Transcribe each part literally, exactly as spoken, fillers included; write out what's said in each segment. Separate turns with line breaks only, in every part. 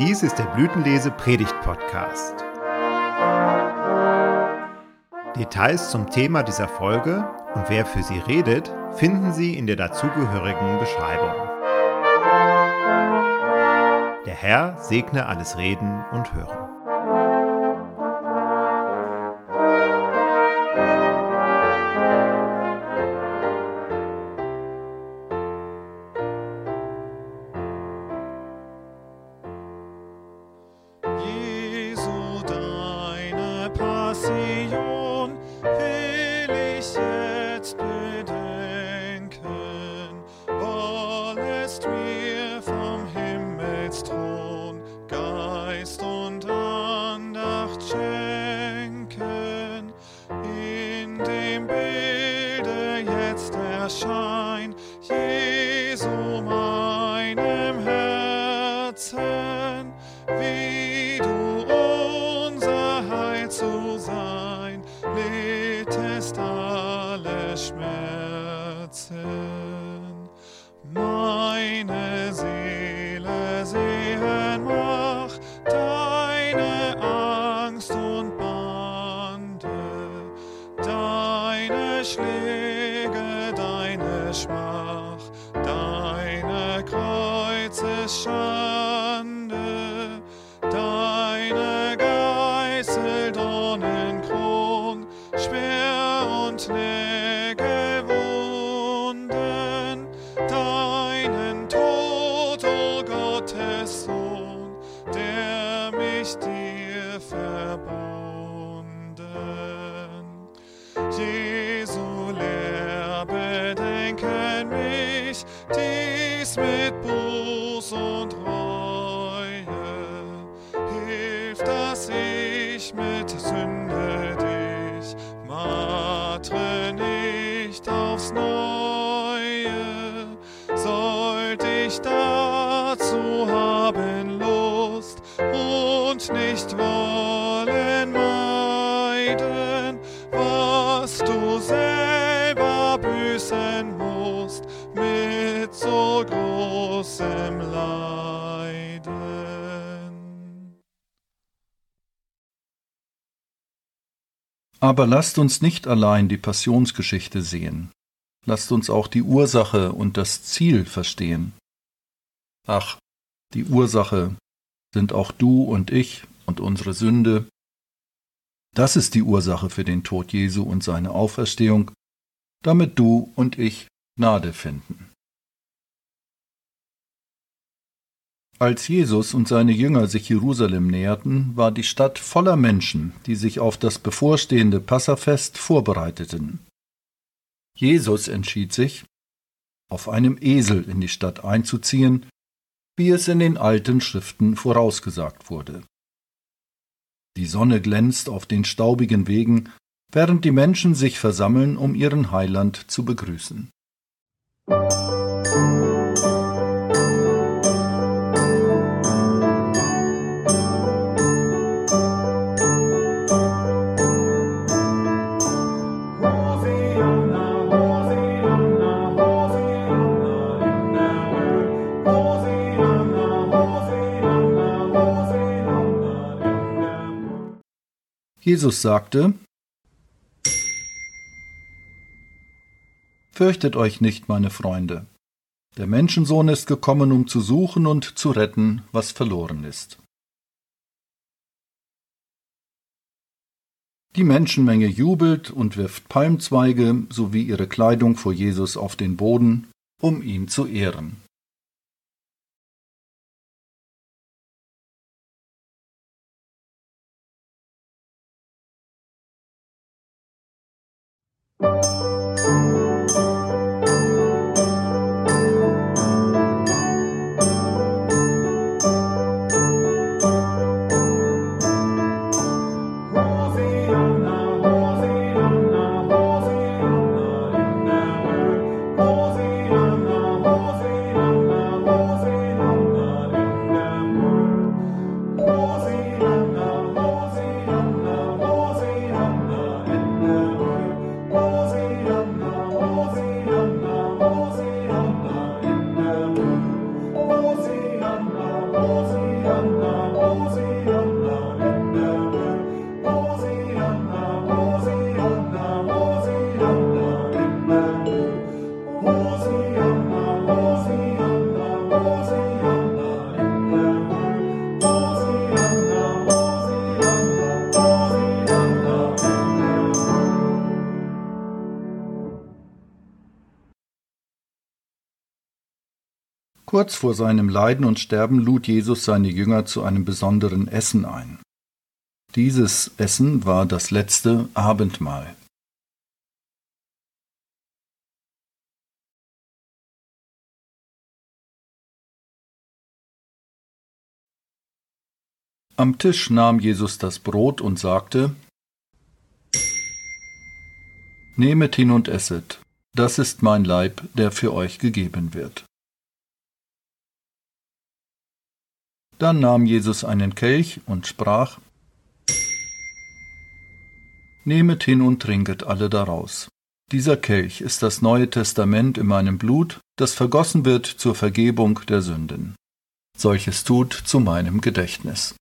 Dies ist der Blütenlese-Predigt-Podcast. Details zum Thema dieser Folge und wer für sie redet, finden Sie in der dazugehörigen Beschreibung. Der Herr segne alles Reden und Hören.
Passion will ich jetzt bedenken, wollest mir vom Himmelsthron Geist und Andacht schenken. In dem Bilde jetzt erscheint Jesu meinem Herzen, wie du unser Heil zu sein, littest alle Schmerzen. Meine Seele sehen mach deine Angst und Bande, deine Schläge, deine Schmach, deine Kreuzesschande, deine Geißel, Dornenkrone, Speer und Nägelwunden, deinen Tod, o Gottes Sohn, der mich dir verbunden. Jesu Lehr bedenken mich, dies mit Buß und Reue, hilf, dass ich mit Sünde dich martre nicht aufs Neue. Sollt ich dazu haben Lust und nicht wollen meiden, was du selber büßen musst mit so großem Leiden.
Aber lasst uns nicht allein die Passionsgeschichte sehen. Lasst uns auch die Ursache und das Ziel verstehen. Ach, die Ursache sind auch du und ich und unsere Sünde. Das ist die Ursache für den Tod Jesu und seine Auferstehung, damit du und ich Gnade finden. Als Jesus und seine Jünger sich Jerusalem näherten, war die Stadt voller Menschen, die sich auf das bevorstehende Passafest vorbereiteten. Jesus entschied sich, auf einem Esel in die Stadt einzuziehen, wie es in den alten Schriften vorausgesagt wurde. Die Sonne glänzt auf den staubigen Wegen, während die Menschen sich versammeln, um ihren Heiland zu begrüßen. Jesus sagte: Fürchtet euch nicht, meine Freunde. Der Menschensohn ist gekommen, um zu suchen und zu retten, was verloren ist. Die Menschenmenge jubelt und wirft Palmzweige sowie ihre Kleidung vor Jesus auf den Boden, um ihn zu ehren.
Hosianna, Hosianna, Hosianna, Hosianna.
Kurz vor seinem Leiden und Sterben lud Jesus seine Jünger zu einem besonderen Essen ein. Dieses Essen war das letzte Abendmahl. Am Tisch nahm Jesus das Brot und sagte: Nehmet hin und esset, das ist mein Leib, der für euch gegeben wird. Dann nahm Jesus einen Kelch und sprach: Nehmet hin und trinket alle daraus. Dieser Kelch ist das Neue Testament in meinem Blut, das vergossen wird zur Vergebung der Sünden. Solches tut zu meinem Gedächtnis.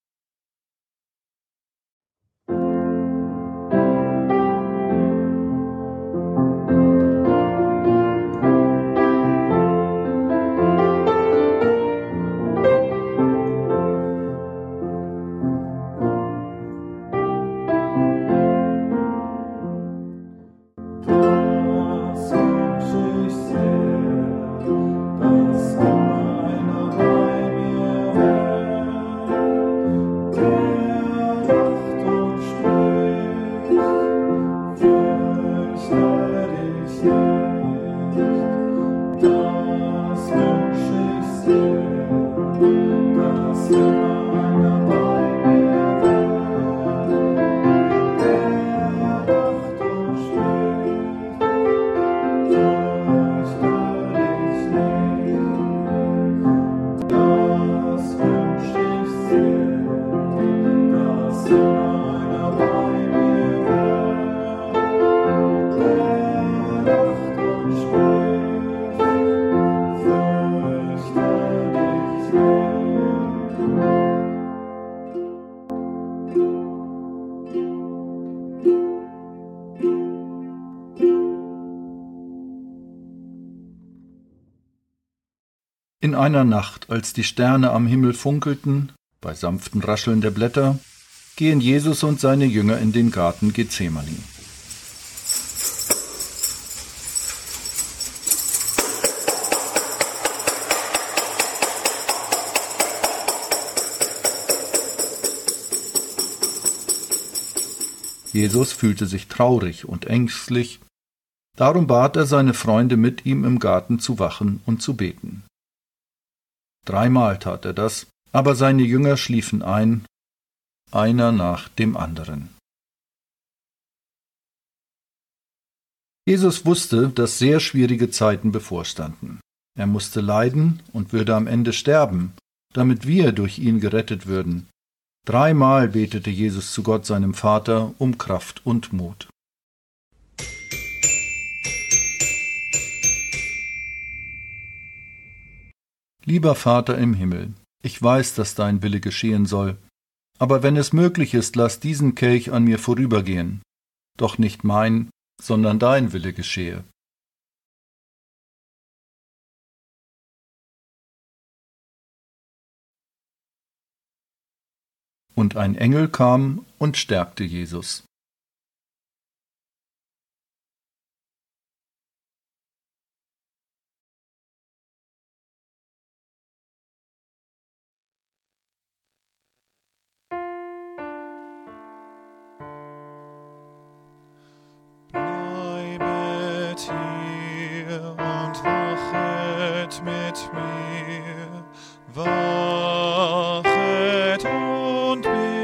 In einer Nacht, als die Sterne am Himmel funkelten, bei sanftem Rascheln der Blätter, gehen Jesus und seine Jünger in den Garten Gethsemane. Jesus fühlte sich traurig und ängstlich, darum bat er seine Freunde, mit ihm im Garten zu wachen und zu beten. Dreimal tat er das, aber seine Jünger schliefen ein, einer nach dem anderen. Jesus wusste, dass sehr schwierige Zeiten bevorstanden. Er musste leiden und würde am Ende sterben, damit wir durch ihn gerettet würden. Dreimal betete Jesus zu Gott, seinem Vater, um Kraft und Mut. Lieber Vater im Himmel, ich weiß, dass dein Wille geschehen soll, aber wenn es möglich ist, lass diesen Kelch an mir vorübergehen, doch nicht mein, sondern dein Wille geschehe. Und ein Engel kam und stärkte Jesus.
Hier und wachet mit mir, wachet und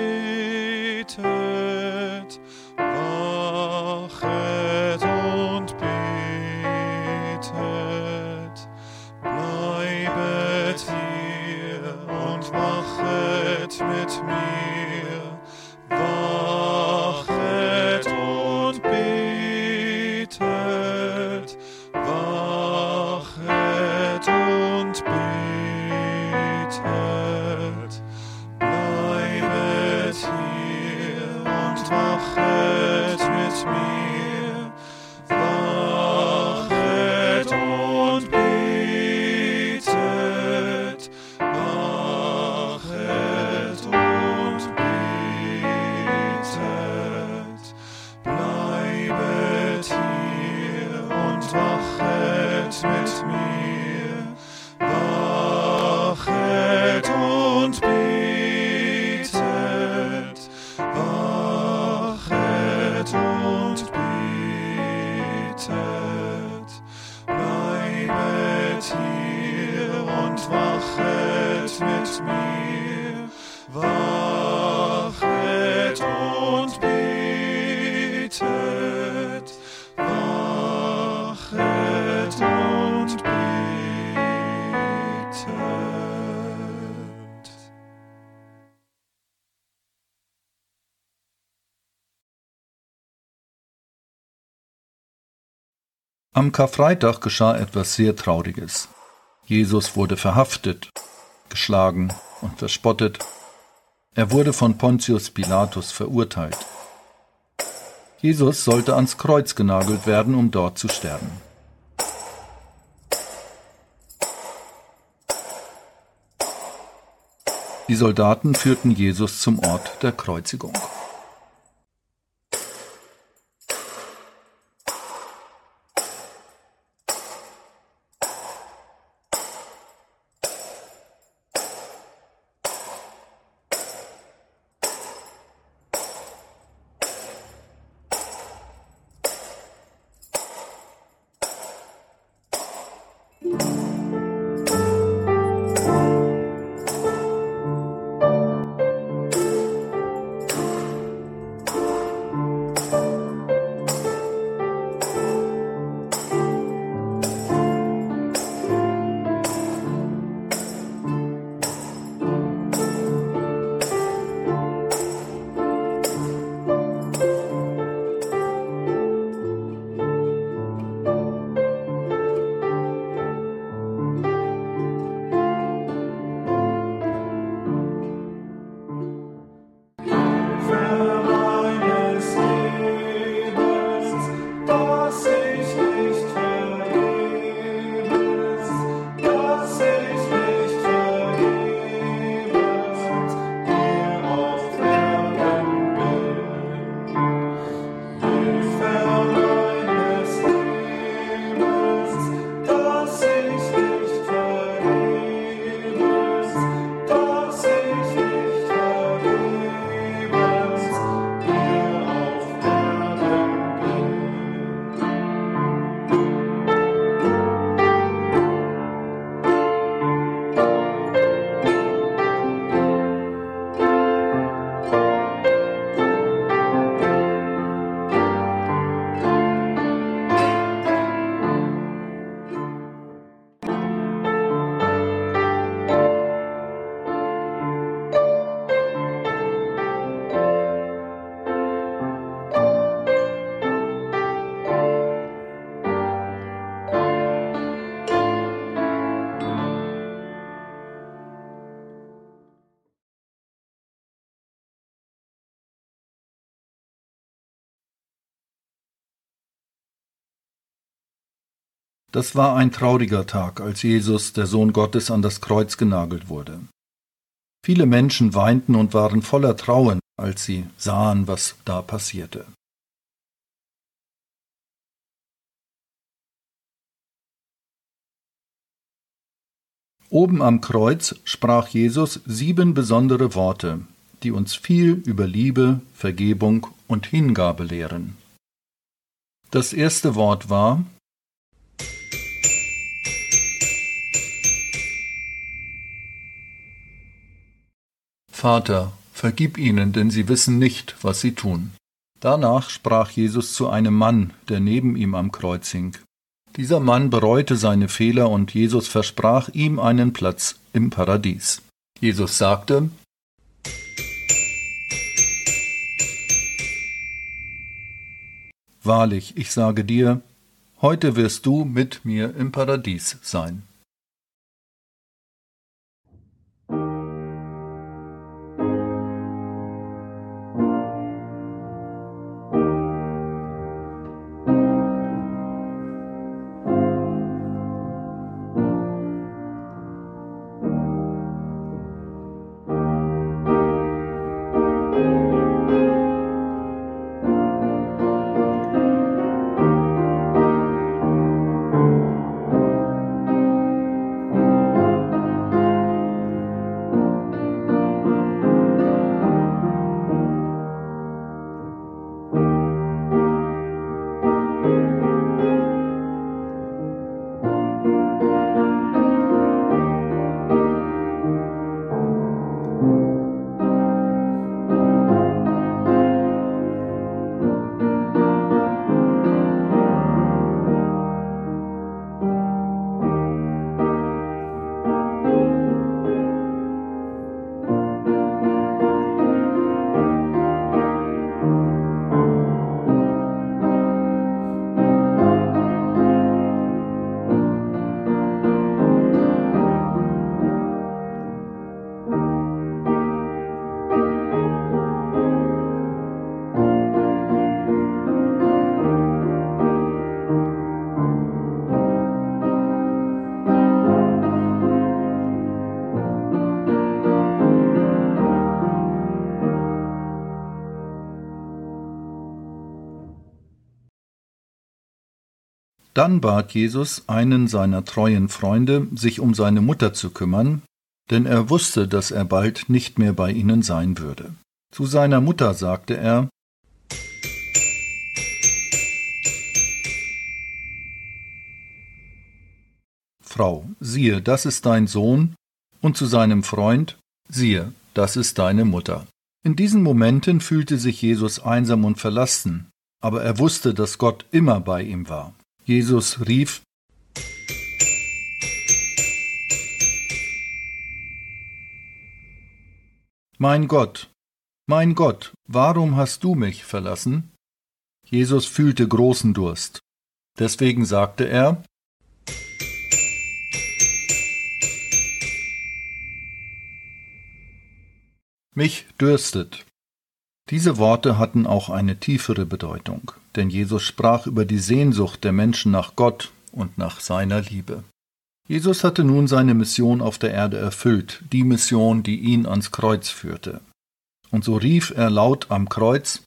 betet, wachet und betet, bleibet hier und wachet mit mir, wachet und betet. Wachet und betet.
Am Karfreitag geschah etwas sehr Trauriges. Jesus wurde verhaftet, geschlagen und verspottet. Er wurde von Pontius Pilatus verurteilt. Jesus sollte ans Kreuz genagelt werden, um dort zu sterben. Die Soldaten führten Jesus zum Ort der Kreuzigung. Das war ein trauriger Tag, als Jesus, der Sohn Gottes, an das Kreuz genagelt wurde. Viele Menschen weinten und waren voller Trauer, als sie sahen, was da passierte. Oben am Kreuz sprach Jesus sieben besondere Worte, die uns viel über Liebe, Vergebung und Hingabe lehren. Das erste Wort war: Vater, vergib ihnen, denn sie wissen nicht, was sie tun. Danach sprach Jesus zu einem Mann, der neben ihm am Kreuz hing. Dieser Mann bereute seine Fehler und Jesus versprach ihm einen Platz im Paradies. Jesus sagte: Wahrlich, ich sage dir, heute wirst du mit mir im Paradies sein. Dann bat Jesus einen seiner treuen Freunde, sich um seine Mutter zu kümmern, denn er wusste, dass er bald nicht mehr bei ihnen sein würde. Zu seiner Mutter sagte er: Frau, siehe, das ist dein Sohn, und zu seinem Freund: Siehe, das ist deine Mutter. In diesen Momenten fühlte sich Jesus einsam und verlassen, aber er wusste, dass Gott immer bei ihm war. Jesus rief: Mein Gott, mein Gott, warum hast du mich verlassen? Jesus fühlte großen Durst. Deswegen sagte er: Mich dürstet. Diese Worte hatten auch eine tiefere Bedeutung, denn Jesus sprach über die Sehnsucht der Menschen nach Gott und nach seiner Liebe. Jesus hatte nun seine Mission auf der Erde erfüllt, die Mission, die ihn ans Kreuz führte. Und so rief er laut am Kreuz: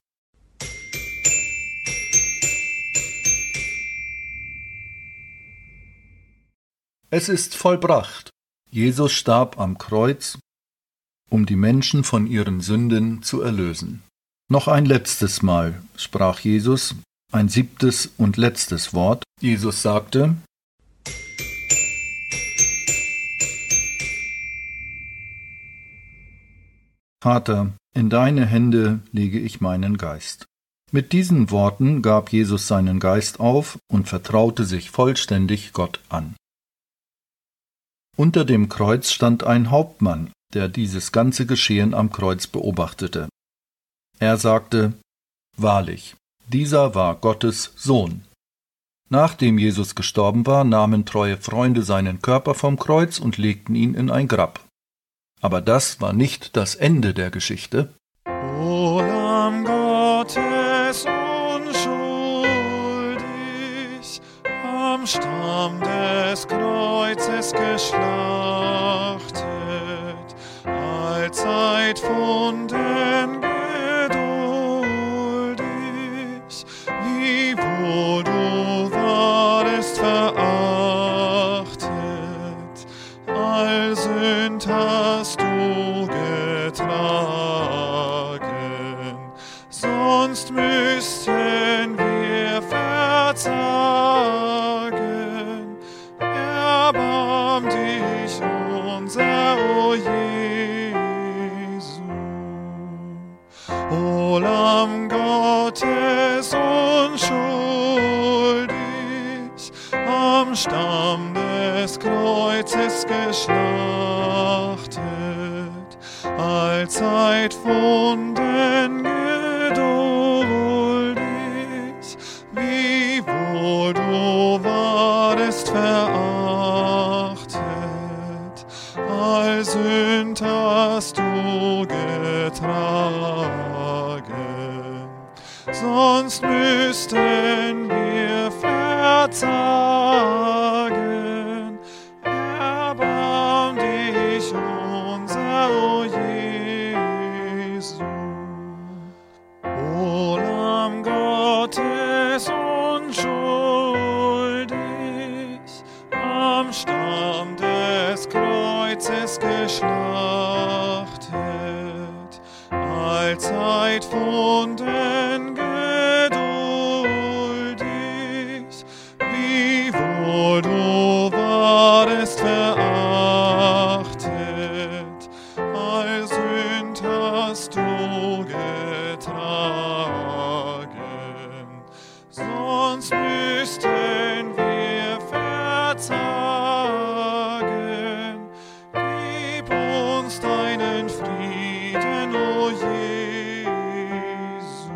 Es ist vollbracht. Jesus starb am Kreuz, um die Menschen von ihren Sünden zu erlösen. Noch ein letztes Mal sprach Jesus, ein siebtes und letztes Wort. Jesus sagte: Vater, in deine Hände lege ich meinen Geist. Mit diesen Worten gab Jesus seinen Geist auf und vertraute sich vollständig Gott an. Unter dem Kreuz stand ein Hauptmann, der dieses ganze Geschehen am Kreuz beobachtete. Er sagte: Wahrlich, dieser war Gottes Sohn. Nachdem Jesus gestorben war, nahmen treue Freunde seinen Körper vom Kreuz und legten ihn in ein Grab. Aber das war nicht das Ende der Geschichte.
O Lamm Gottes, unschuldig, am Stamm des Kreuzes geschlachtet, allzeit funden geduldig, wiewohl du warest verachtet, all Sünd hast du getragen, sonst müssten wir verzagen. Erbarm dich unser, o Jesu. O Lamm Gottes, unschuldig, am Stamm des Kreuzes geschlachtet, allzeit funden geduldig, wiewohl du warest verachtet, all Sünd hast du getragen, sonst müssten wir verzagen. Erbarm dich unser, o Jesu. O Lamm Gottes, unschuldig, am Stamm des Kreuzes geschlachtet, allzeit funden geduldig, wiewohl du warest verachtet, all Sünd hast du getragen, sonst müssten wir verzagen. Gib uns deinen Frieden, o Jesu.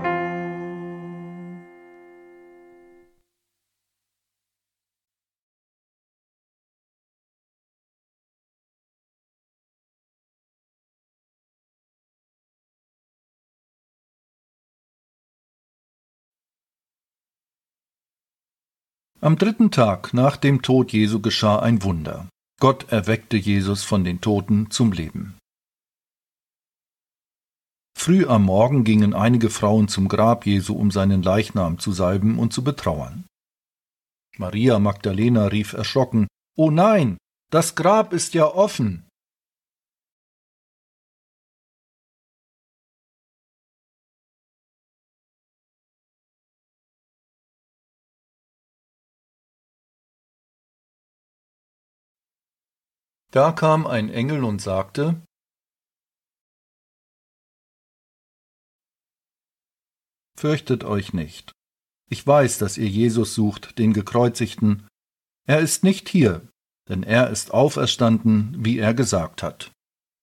Am dritten Tag nach dem Tod Jesu geschah ein Wunder. Gott erweckte Jesus von den Toten zum Leben. Früh am Morgen gingen einige Frauen zum Grab Jesu, um seinen Leichnam zu salben und zu betrauern. Maria Magdalena rief erschrocken: »Oh nein, das Grab ist ja offen!« Da kam ein Engel und sagte: »Fürchtet euch nicht. Ich weiß, dass ihr Jesus sucht, den Gekreuzigten. Er ist nicht hier, denn er ist auferstanden, wie er gesagt hat.«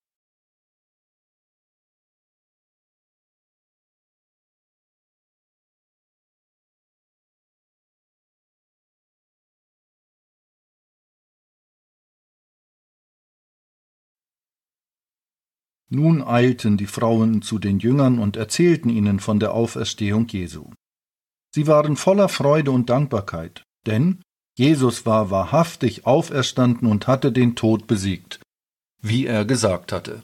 Nun eilten die Frauen zu den Jüngern und erzählten ihnen von der Auferstehung Jesu. Sie waren voller Freude und Dankbarkeit, denn Jesus war wahrhaftig auferstanden und hatte den Tod besiegt, wie er gesagt hatte.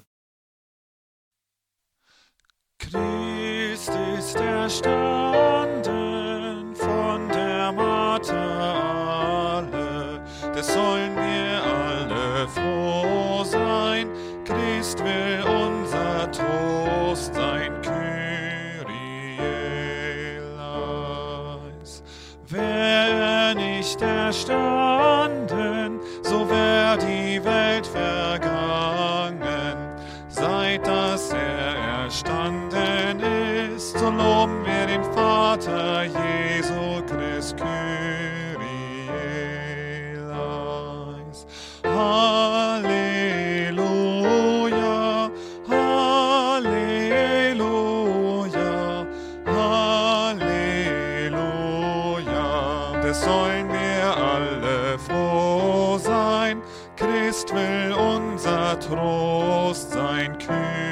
Christ ist erstanden von der Matte alle, des sollen wir alle froh sein. Christ will unser Trost sein, Kyrie eleis. Wär er nicht erstanden, so wär die Welt vergangen. Seit dass er erstanden ist, so loben wir den Vater Jesu Christ, Kyrie eleis. Halleluja, Halleluja, Halleluja. Des sollen wir alle froh sein. Christ will unser Trost sein, Kyrie.